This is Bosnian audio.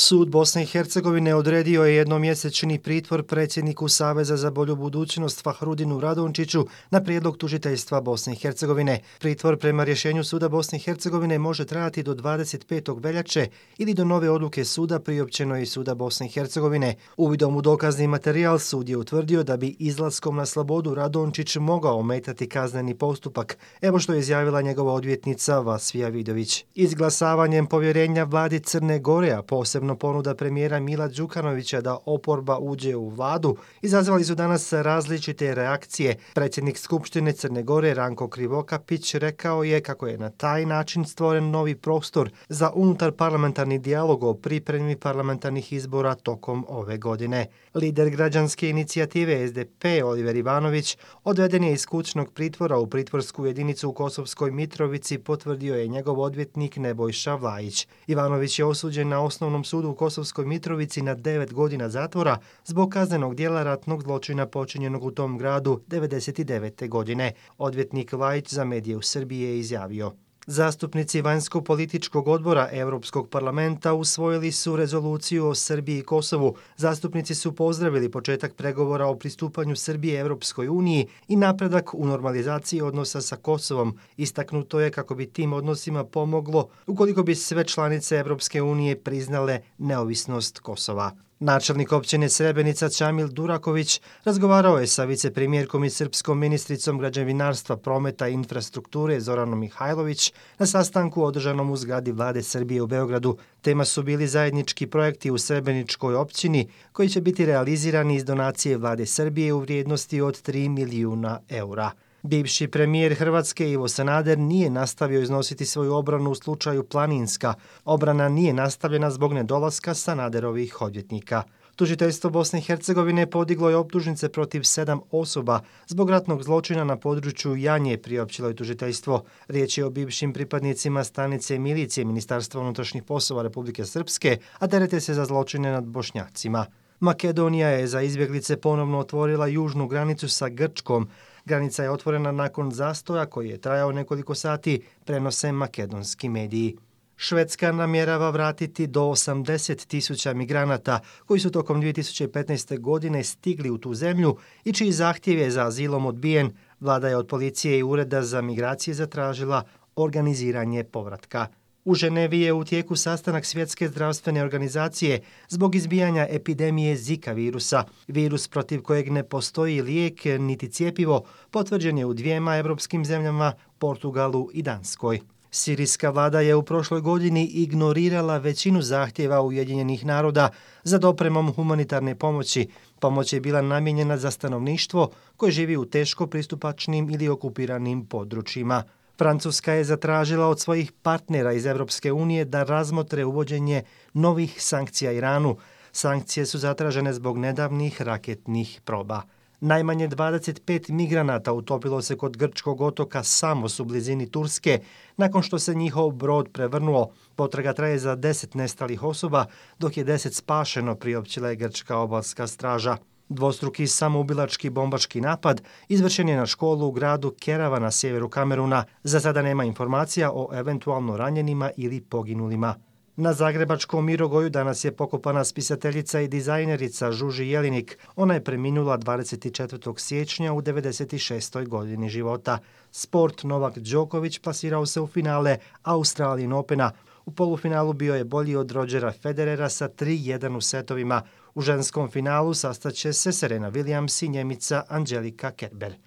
Sud Bosne i Hercegovine odredio je jednomjesečni pritvor predsjedniku Saveza za bolju budućnost Fahrudinu Radončiću na prijedlog tužiteljstva Bosne i Hercegovine. Pritvor prema rješenju Suda Bosne i Hercegovine može trajati do 25. veljače ili do nove odluke suda priopćenoj Suda Bosne i Hercegovine. Uvidom u dokazni materijal sud je utvrdio da bi izlaskom na slobodu Radončić mogao ometati kazneni postupak, evo što je izjavila njegova odvjetnica Vasvija Vidović. Izglasavanjem povjerenja vladi Crne Gore, a posebno ponuda premijera Mila Đukanovića da oporba uđe u vladu, izazvali su danas različite reakcije. Predsjednik Skupštine Crne Gore Ranko Krivokapić rekao je kako je na taj način stvoren novi prostor za unutar parlamentarni dijalog o pripremi parlamentarnih izbora tokom ove godine. Lider građanske inicijative SDP Oliver Ivanović odveden je iz kućnog pritvora u pritvorsku jedinicu u Kosovskoj Mitrovici, potvrdio je njegov odvjetnik Nebojša Vlajić. Ivanović je osuđen na Osnovnom sudu u Kosovskoj Mitrovici na 9 godina zatvora zbog kaznenog djela ratnog zločina počinjenog u tom gradu 1999. godine. Odvjetnik Vlajić za medije u Srbiji je izjavio: Zastupnici Vanjsko-političkog odbora Europskog parlamenta usvojili su rezoluciju o Srbiji i Kosovu. Zastupnici su pozdravili početak pregovora o pristupanju Srbije Europskoj uniji i napredak u normalizaciji odnosa sa Kosovom. Istaknuto je kako bi tim odnosima pomoglo ukoliko bi sve članice Europske unije priznale neovisnost Kosova. Načelnik općine Srebrenica Čamil Duraković razgovarao je sa vicepremjerkom i srpskom ministricom građevinarstva, prometa i infrastrukture Zoranom Mihajlović na sastanku održanom u zgradi vlade Srbije u Beogradu. Tema su bili zajednički projekti u Srebreničkoj općini koji će biti realizirani iz donacije vlade Srbije u vrijednosti od 3 milijuna eura. Bivši premijer Hrvatske Ivo Sanader nije nastavio iznositi svoju obranu u slučaju Planinska. Obrana nije nastavljena zbog nedolaska Sanaderovih odvjetnika. Tužiteljstvo Bosne i Hercegovine podiglo je optužnice protiv 7 osoba zbog ratnog zločina na području Janje, priopćilo je tužiteljstvo. Riječ je o bivšim pripadnicima stanice milicije Ministarstva unutrašnjih poslova Republike Srpske, a terete se za zločine nad Bošnjacima. Makedonija je za izbjeglice ponovno otvorila južnu granicu sa Grčkom. Granica je otvorena nakon zastoja koji je trajao nekoliko sati, prenose makedonski mediji. Švedska namjerava vratiti do 80.000 migranata koji su tokom 2015. godine stigli u tu zemlju i čiji zahtjev je za azilom odbijen. Vlada je od policije i Ureda za migracije zatražila organiziranje povratka. U Ženevi je u tijeku sastanak Svjetske zdravstvene organizacije zbog izbijanja epidemije Zika virusa. Virus protiv kojeg ne postoji lijek niti cjepivo potvrđen je u 2 europskim zemljama, Portugalu i Danskoj. Sirijska vlada je u prošloj godini ignorirala većinu zahtjeva Ujedinjenih naroda za dopremom humanitarne pomoći. Pomoć je bila namijenjena za stanovništvo koje živi u teško pristupačnim ili okupiranim područjima. Francuska je zatražila od svojih partnera iz Europske unije da razmotre uvođenje novih sankcija Iranu. Sankcije su zatražene zbog nedavnih raketnih proba. Najmanje 25 migranata utopilo se kod grčkog otoka Samos u blizini Turske nakon što se njihov brod prevrnuo. Potraga traje za 10 nestalih osoba, dok je 10 spašeno, priopćila je grčka obalska straža. Dvostruki samoubilački bombaški napad izvršen je na školu u gradu Kerava na sjeveru Kameruna. Za sada nema informacija o eventualno ranjenima ili poginulima. Na zagrebačkom Mirogoju danas je pokopana spisateljica i dizajnerica Žuži Jelinik. Ona je preminula 24. siječnja u 96. godini života. Sport: Novak Đoković plasirao se u finale Australian Opena. U polufinalu bio je bolji od Rodgera Federera sa 3:1 u setovima. U ženskom finalu sastaće se Serena Williams i Njemica Angelika Kerber.